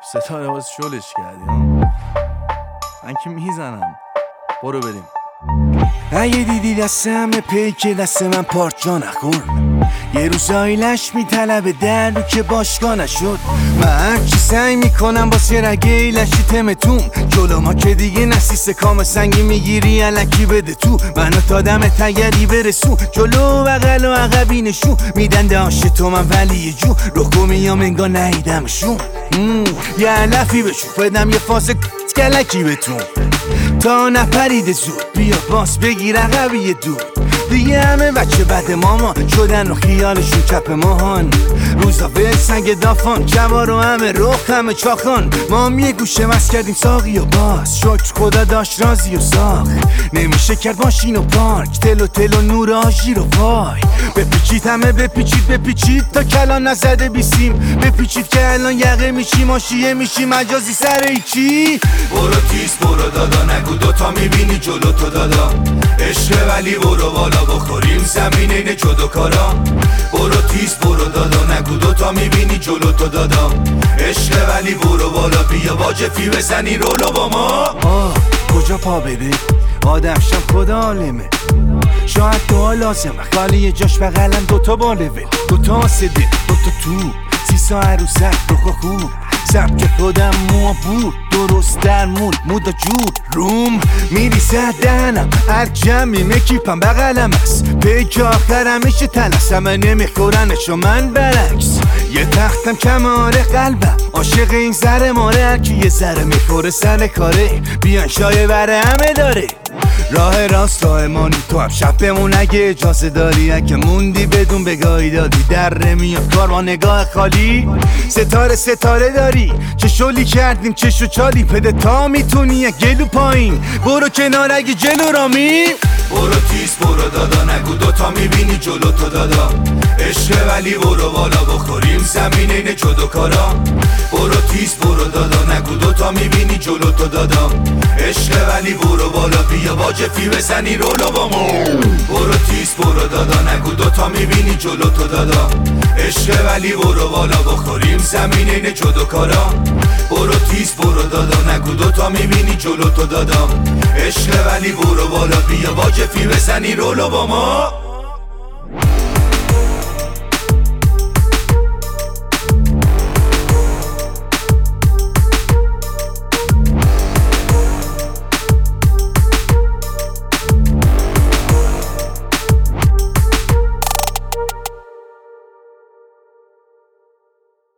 ستاره باز شلش کردی ها؟ من که میزنم. برو بریم. اگه دیدی دستم پیک دست من پارچا نخورد، یه روزایی لش میطلبه درو که باشگاه نشد. من هرچی سعی میکنم واسه رگه لشی تمتون، جلو ما که دیگه نسیسه کام سنگی میگیری علکی بده تو. منو تا دم تگری برسون، جلو بغل و عقبی نشون میدن داشت تو من ولی یه جو رخو میام انگار نهیدمشون. یه علفی بشون بدم یه فاس کلکی بتون تا نپریده زود، بیا باس بگیر عقبی دور. دیگه همه بچه بد مامان شدن و خیالشون چپ ماهان، روزا به سنگ دافان جوار و همه رخ همه چاخان. ما هم یه گوشه مست کردیم ساقی و باز، شکر خدا داشت رازی و ساخت. نمیشه کرد ماشین و پارک، تل و نور آژیر و وای. بپیچید همه بپیچید تا کلان نزده بیسیم، بپیچید که الان یقه میشی ماشیه میشی مجازی سر ایچی. برو تیز برو دادا، نگو دوتا میبینی جلو تو دادا. عشق ولی برو بالا بخوریم زمین اینه جدو کارا. برو تیز برو دادا، نگو دوتا میبینی جلو تو دادا. عشق ولی برو بالا، بیا با جفی بزنی رولو با ما. کجا پا بده آدم شم خدا عالمه، شاید دعا لازمه خالی جاش بغلم دوتا بالوه، دوتا سده دوتا تو سیسا عروسک روخا خوب سبک خودم مو بود درست در مود و جور روم میریسه دهنم هر جمعی مکیپم بغلم است، پیک آخرم میشه تنست همه نمیخورنش و من برعکس. یه تختم کماره قلبم عاشق این زر ماره، هرکی یه ذره میخوره سر کاره بیان شایه بره همه داره. راه راست راه مانی تو هم شب بمون اگه اجازه داری، اگه موندی بدون بگاهی دادی در میاد کار با نگاه خالی. ستاره داری چه شلی کردیم چشو چالی پده تا میتونی گلو پایین برو کنار اگه جلو رامی. برو تیز برو دادا، نگو دوتا میبینی جلو تو دادا. عشق ولی برو بالا بخوریم زمین اینه جدو کارا. برو تیز برو دادا، نگو دوتا میبینی جلو تو دادا. عشق ولی برو بالا، بیا با جفی بزنی رولو با ما. برو تیز برو دادا، نگو دوتا میبینی جلو تو دادا. عشق ولی برو بالا بخوریم زمین اینه جدو کارا. برو تیز برو دادا، نگو دوتا میبینی جلو تو دادا. عشق ولی برو بالا، بیا با جفی بزنی رولو با ما.